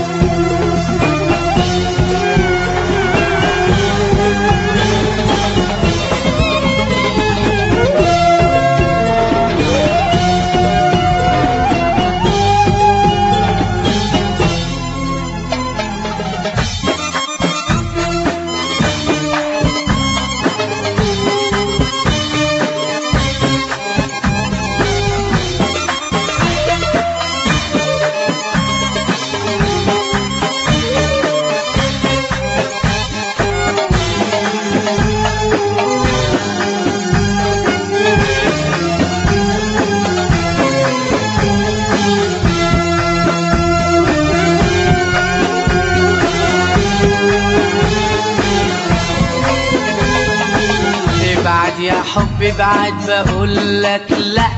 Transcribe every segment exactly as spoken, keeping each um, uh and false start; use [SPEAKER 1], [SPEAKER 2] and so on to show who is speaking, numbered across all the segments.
[SPEAKER 1] يا حبي بعد بقول لك لا،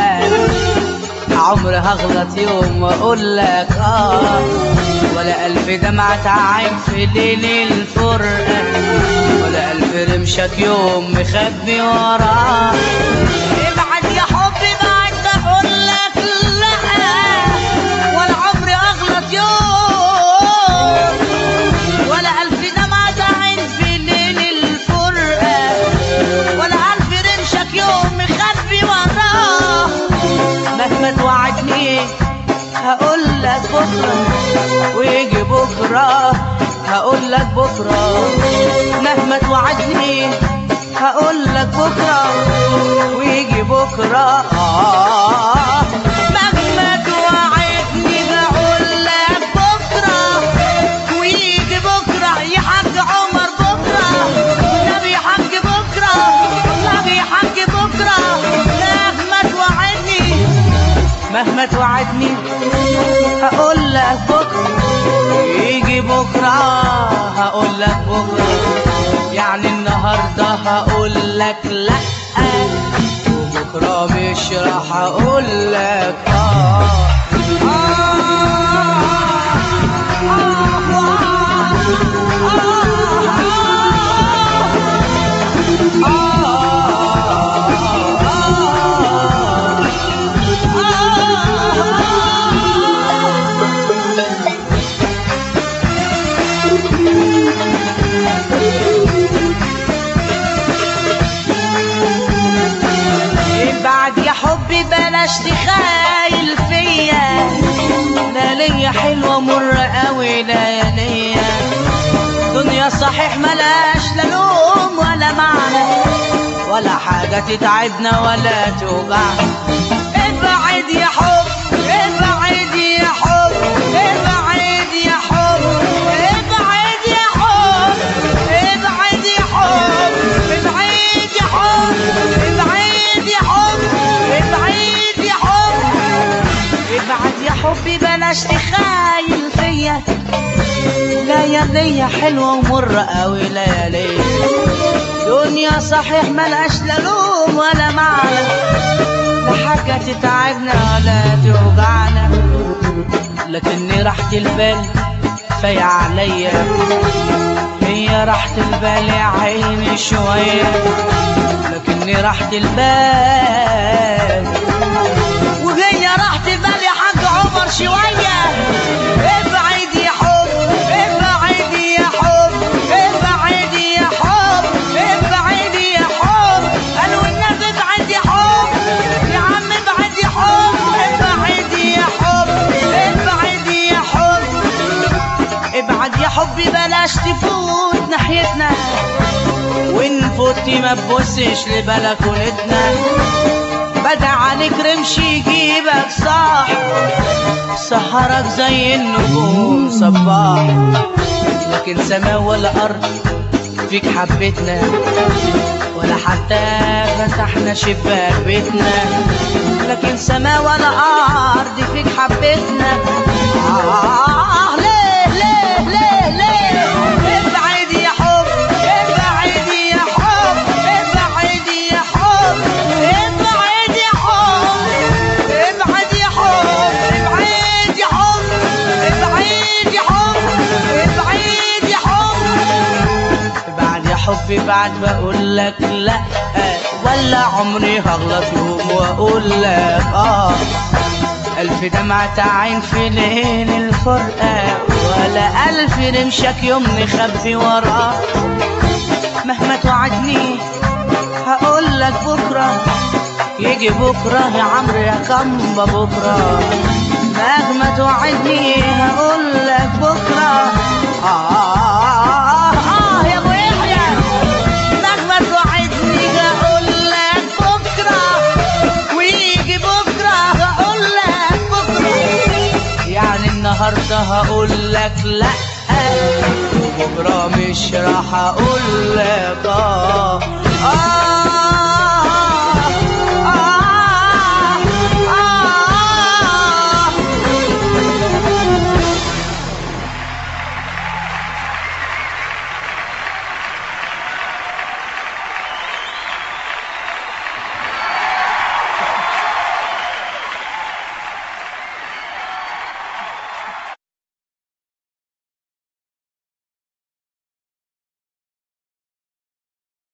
[SPEAKER 1] عمري هغلط يوم واقول لك اه، ولا الف دمعة عين في ليل الفرقة، ولا الف رمشك يوم مخبي وراه. ابعد يا حبي بعد بقول لك لا، ولا عمري هغلط يوم، ولا الف دمعة عين في ليل الفرقة، ولا الف رمشك يوم مخبي وراه. مهما توعدني هقول لك بكره، ويجي بكره هقول لك بكره. مهما توعدني هقول لك بكره، ويجي بكره. آه مهما توعدني بقول لك بكره، ويجي بكره. يا حاج عمر بكره، نبي حاج بكره، نبي حاج بكره. مهما توعدني مهما توعدني هقول لك بكره، يجي بكره هقول لك بكره. يعني النهارده هقول لك لا، وبكره مش راح اقول لك اه. بعد يا حبي بلاش تخايل فيا، لا ليا حلوة مر قوي لياليا. دنيا صحيح ملاش لا لوم ولا معنى، ولا حاجة تتعبنا ولا توجعنا. ابعد يا حب، ابعد يا حب، ابعد يا حب، ابعد يا حب، ابعد يا حب، ابعد يا حب، ابعد يا حب، ابعد يا حب. ابعد يا حبي بلاش تخايل فيا، لياليا حلوة ومر قوي لياليا. دنيا صحيح ملهاش لا لوم ولا معنى، لا حاجة تتعبنا ولا توجعنا. لكني راحة البال فايقة عليا، هي راحة البال يا عيني شوية. لكني راحة البال وهي راحة البال يا حاج عمر شوية. ابعد يا حب، ابعد يا حب، ابعد يا حب، ابعد يا حب. قالوا الناس ابعد يا حب، يا عم ابعد يا حب، ابعد يا حب، ابعد يا حب. ابعد يا حبي بلاش تفوت ناحيتنا، وان فوتي ما تبصش لبلكونتنا. بدا عليك رمش يجيبك صاح، سهرك زي النجوم صباح. لكن سما ولا ارض فيك حبتنا، ولا حتى فتحنا شباك بيتنا. لكن سما ولا ارض فيك حبتنا. آه ليه ليه ليه ليه؟ ابعد يا حب، ابعد يا حب، ابعد يا حب، ابعد يا حب، ابعد يا حب، ابعد يا حب، ابعد يا حب، ابعد يا حب. ابعد يا حبي بعد بقول لك لا، ولا عمري هغلط يوم واقول لك اه. ألف دمعة عين في ليل الفرقة، ولا ألف رمشك يوم نخبي وراه. مهما توعدني هقولك بكرة، يجي بكرة يا عمرو يا كمبة بكرة. مهما توعدني هقولك بكرة، آه, آه, آه يا أبو يحيى. مهما توعدني هقولك بكرة، ويجي بكرة هقولك بكرة. يعني النهاردة هقولك لأ، وبكرة مش راح أقولك آه, آه